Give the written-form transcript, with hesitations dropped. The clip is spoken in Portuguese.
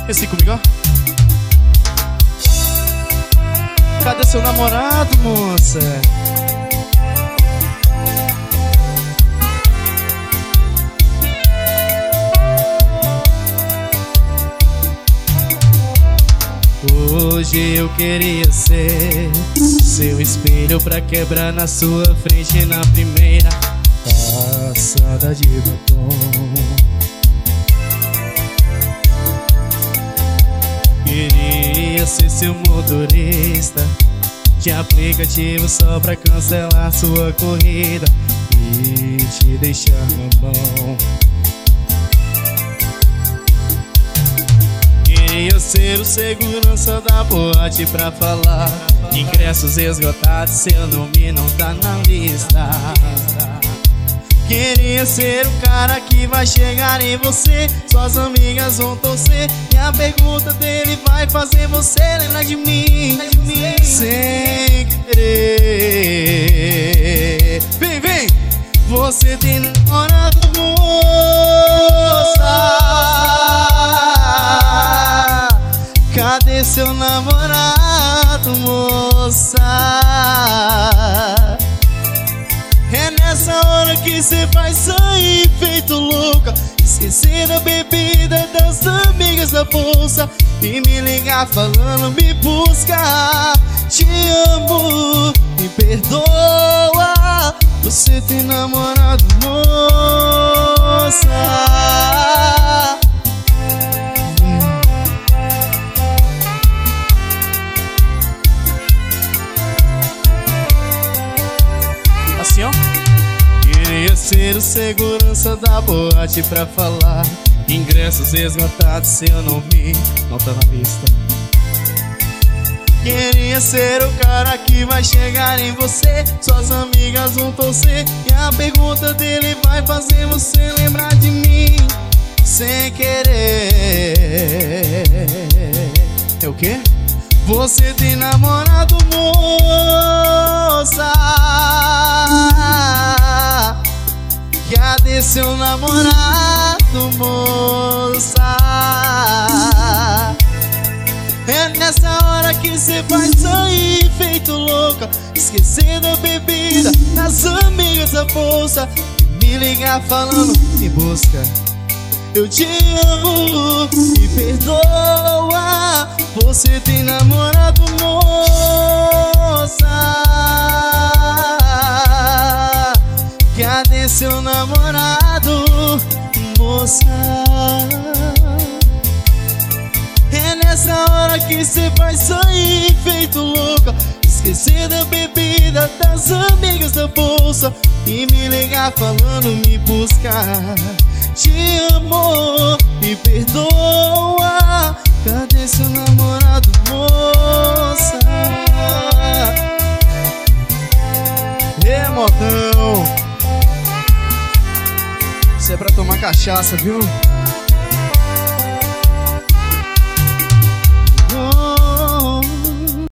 Esse comigo, ó. Cadê seu namorado, moça? Hoje eu queria ser seu espelho pra quebrar na sua frente na primeira passada de batom. Queria ser seu motorista de aplicativo só pra cancelar sua corrida e te deixar na mão. Queria ser o segurança da boate pra falar ingressos esgotados, seu nome não tá na lista. Queria ser o cara que vai chegar em você, suas amigas vão torcer e a pergunta dele vai fazer você lembrar de mim, sem querer. Vem, vem! Você tem namorado, moça? Cadê seu namorado, moça? É nessa hora que cê vai sair feito louca, esquecer da bebida, das amigas da bolsa e me ligar falando me busca. Te amo, me perdoa. Você tem namorado, moça? Assim, ó. Queria ser o segurança da boate pra falar ingressos esgotados, seu nome não tá na lista. Queria ser o cara que vai chegar em você, suas amigas vão torcer e a pergunta dele vai fazer você lembrar de mim, sem querer. É o quê? Você tem namorado, moça? Cadê seu namorado, moça? É nessa hora que cê vai sair feito louca, esquecer da bebida, das amigas da bolsa e me ligar falando me busca. Eu te amo, me perdoa. Você tem namorado, moça? Cadê seu namorado, moça? É nessa hora que cê vai sair feito louca, esquecer da bebida, das amigas da bolsa e me ligar falando me buscar. Te amo, me perdoa. Cadê seu namorado, moça? Modão, isso é pra tomar cachaça, viu?